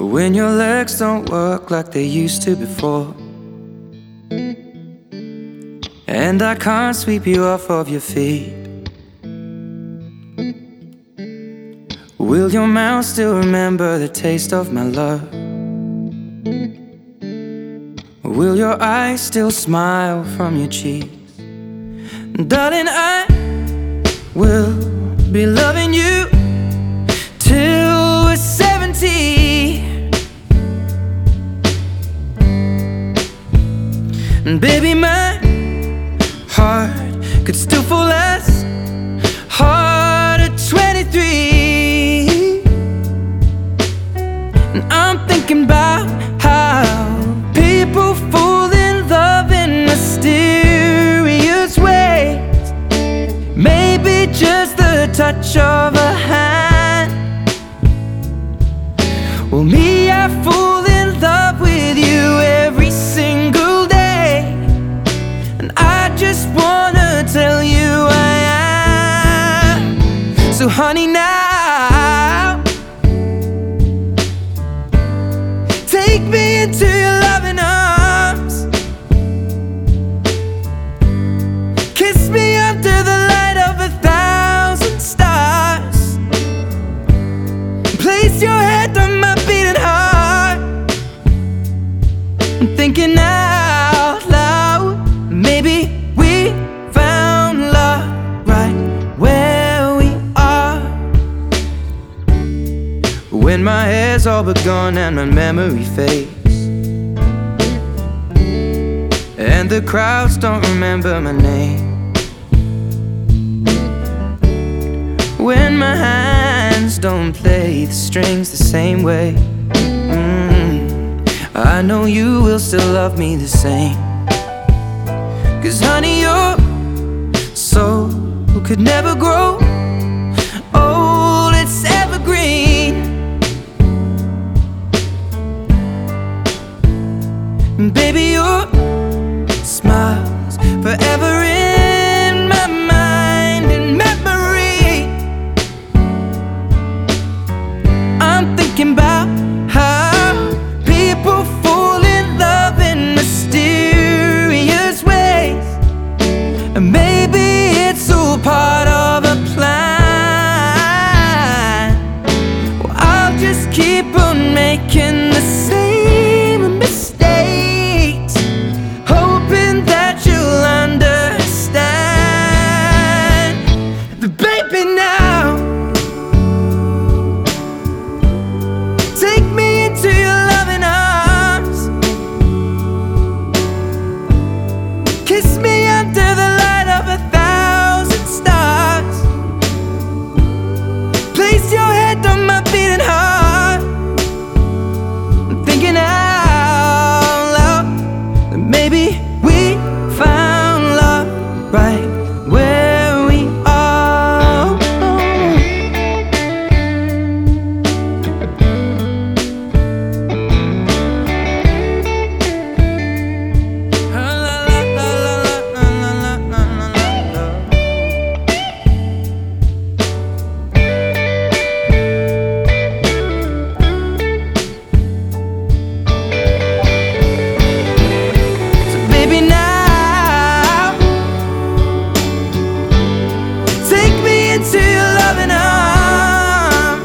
When your legs don't work like they used to before, and I can't sweep you off of your feet, will your mouth still remember the taste of my love? Will your eyes still smile from your cheeks? Darling, I will be loving you till we're 70. And baby, my heart could still fall as hard at 23. And I'm thinking about how people fall in love in mysterious ways. Maybe just the touch of a hand. Well, me, I fall in love with you every single day. And I just wanna tell you I am. So honey, now take me into your loving arms. Kiss me under the light of 1,000 stars. Place your head on my beating heart. I'm thinking out loud, maybe we found love right where we are. When my hair's all but gone and my memory fades, and the crowds don't remember my name, when my hands don't play the strings the same way, I know you will still love me the same. 'Cause honey, your soul could never grow old, it's evergreen. And baby, your smile's forever in my mind and memory. I'm thinking about how people fall in love in mysterious ways. And maybe it's all part of a plan. Well, I'll just keep on making the same mistakes, hoping that you'll understand. But baby, now take me into your loving arms. Kiss me under the light of 1,000 stars. Place your head on my beating heart. I'm thinking out loud that maybe we found love right where we are. So baby, now take me into your loving arms.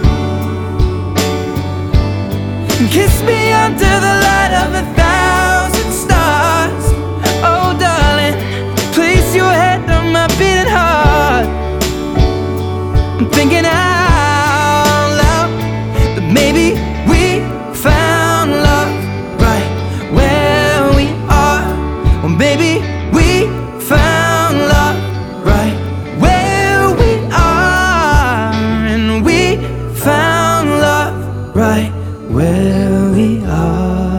Kiss me under the light of 1,000 stars. Oh darling, place your head on my beating heart. I'm thinking out loud that maybe we found love right where we are. Or maybe we found love right where we are. And we found love right where we are.